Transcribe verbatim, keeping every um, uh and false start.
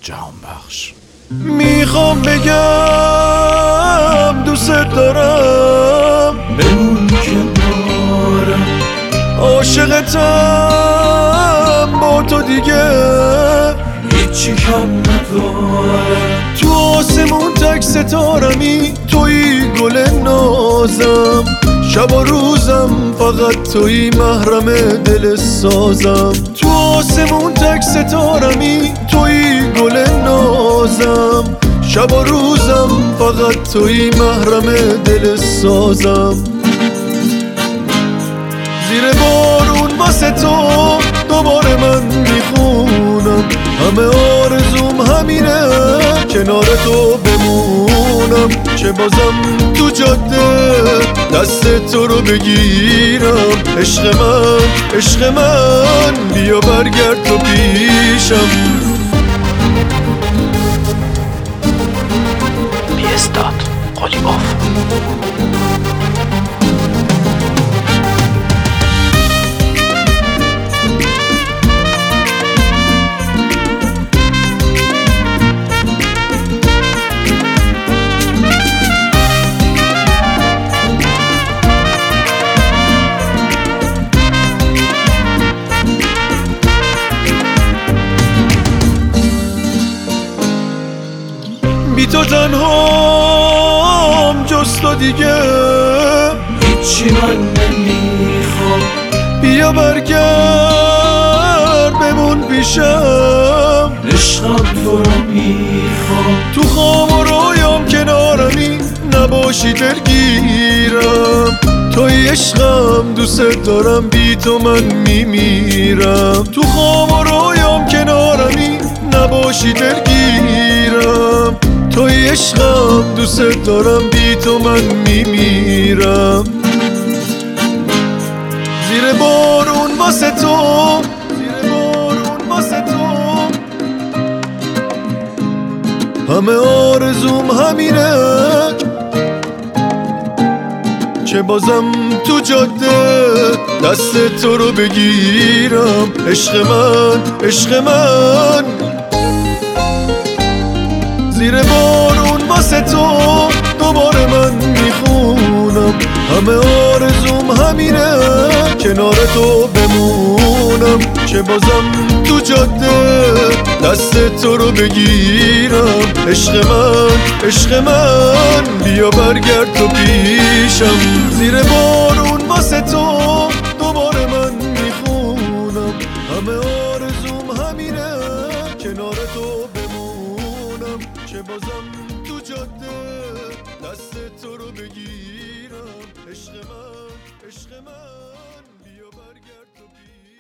جهان بخش. میخوام بگم دوست دارم، بمون کنارم، عاشقتم، با تو دیگه هیچی کم ندارم. تو آسمون تک ستارمی، توی گل نازم، شب و روزم فقط توی محرم دل سازم. تو آسمون تک ستارمی، توی گل نازم، شب و روزم فقط توی محرم دل سازم. زیر بارون واسه تو دوباره من میخونم، همه آرزوم همینه کنار تو بمونم. چه بازم تو جاده دست تو رو بگیرم، عشق من عشق من بیا برگرد تو پیشم. بی‌استاد قلیباف. بی تو تنهام جز تو دیگه هیچی من نمیخوام. بیا برگرد بمون پیشم، عشقم تو رو میخوام. تو خواب و رویام کنارمی، نباشی دلگیرم. توی عشقم دوست دارم، بی تو من میمیرم. تو خواب و رویام کنارمی، نباشی دلگیرم. توی عشقم دوست دارم، بی تو من میمیرم. زیر بارون واسه تو، زیر بارون واسه تو، همه آرزوم همینه که بازم تو جاده دست تو رو بگیرم. عشق من عشق من زیر بارون واسه تو دوباره من میخونم، همه آرزوم همینه کنار تو بمونم. که بازم تو جاده دست تو رو بگیرم. عشق من عشق من بیا برگرد تو پیشم. زیر بارون واسه تو دوباره من میخونم، همه آرزوم همینه کنار تو بمونم. که بازم تو جاده دست تو رو بگیرم. عشق من عشق من بیا برگرد تو پیشم.